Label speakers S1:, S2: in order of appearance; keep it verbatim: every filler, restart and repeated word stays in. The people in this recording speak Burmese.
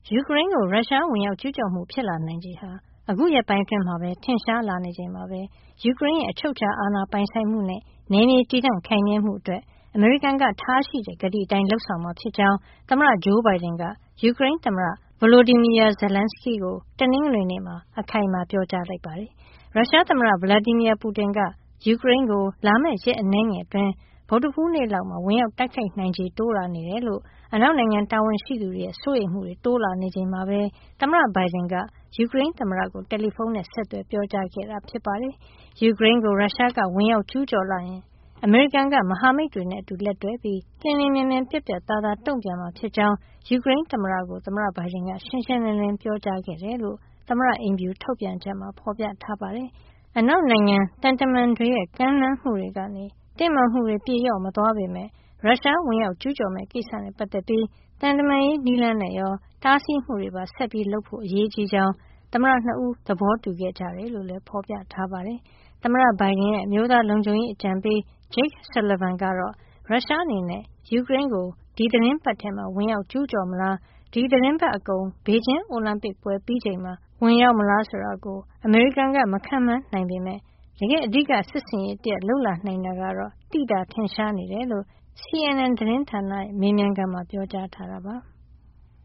S1: ယူကရိန်းကိုရုရှားဝင်ရောက်ကျူးကျော်မှုဖြစ်လာနိုင်ခြေဟာအခုရက်ပိုင်းအတွင်းမှာပဲထင်ရှားလာနေချိန်မှာပဲယူကရိန်းရဲ့အချုပ်အခြာအာဏာပိုင်ဆိုင်မှုနဲ့နယ်မြေတည်တံ့ခိုင်မြဲမှုအတွက်အမေရိကန်ကထားရှိတဲ့ကတိအတိုင်းလုပ်ဆောင်မှာဖြစ်ကြောင်းသမ္မတဂျိုးဘိုင်ဒန်ကယူကရိန်းသမ္မတ Volodymyr Zelenskyy ကိုတနင်္ဂနွေနေ့မှာအခိုင်အမာပြောကြားလိုက်ပါတယ်။ရုရှားသမ္မတ Vladimir Putin ကယူကရိန်းကိုလာမယ့်ရက်အနည်းငယ်အတွင်းဗုဒ္ဓဟူးနေ့လောက်မှာဝင်ရောက်တိုက်ခိုက်နိုင်ခြေတိုးလာနေတယ်လို့အနောက်နိုင်ငံတာဝန်ရှိသူတွေရဲ့စိုးရိမ်မှုတွေတိုးလာနေချိန်မှာပဲသမ္မတဘိုင်ဒန်ကယူကရိန်းသမ္မတကိုတယ်လီဖုန်းနဲ့ဆက်သွယ်ပြောကြားခဲ့တာဖြစ်ပါတယ်။ယူကရိန်းကိုရုရှားကဝင်ရောက်ကျူးကျော်လာရင်အမေရိကန်ကမဟာမိတ်တွေနဲ့အတူလက်တွဲပြီးလျင်လျင်မြန်မြန်ပြတ်ပြတ်သားသားတုံ့ပြန်မှာဖြစ်ကြောင်းယူကရိန်းသမ္မတကိုသမ္မတဘိုင်ဒန်ကရှင်းရှင်းလင်းလင်းပြောကြားခဲ့တယ်လို့သမ္မတအိမ်ဖြူထုတ်ပြန်ချက်မှာဖော်ပြထားပါတယ်။အနောက်နိုင်ငံတန်တမန်တွေရဲ့ကမ်းလှမ်းမှုတွေကနေတင်းမာမှုတွေပြေလျော့မသွားပေမဲ့ရုရှားဝင်ရောက်ကျူးကျော်မဲ့ကိစ္စနဲ့ပတ်သက်ပြီးတန်တမန်ရေးနည်းလမ်းနဲ့ရောတားဆီးမှုတွေပါဆက်ပြီးလုပ်ဖို့အရေးကြီးကြောင်းသမ္မတနှစ်ဦးသဘောတူခဲ့ကြတယ်လို့လည်းဖော်ပြထားပါတယ်။သမ္မတဘိုင်ဒန်ရဲ့အမျိုးသားလုံခြုံရေးအကြံပေး Jake Sullivan ကတော့ရုရှားအနေနဲ့ယူကရိန်းကိုဒီသီတင်းပတ်ထဲမှာဝင်ရောက်ကျူးကျော်မလားဒီသီတင်းပတ်အကုန်ဘေကျင်းအိုလံပစ်ပွဲပြီးချိန်မှာဝင်ရောက်မလားဆိုတာကိုအမေရိကန်ကမခန့်မှန်းနိုင်ပေမဲ့တကယ့်အဓိကစစ်စင်ရေးတရပ်လှုပ်လာနိုင်တာကတော့တိတာထင်ရှားနေတယ်လို့ C N N သတင်းဌာနရဲ့မေးမြန်းခန်းမှာပြောကြားထားတာပါ။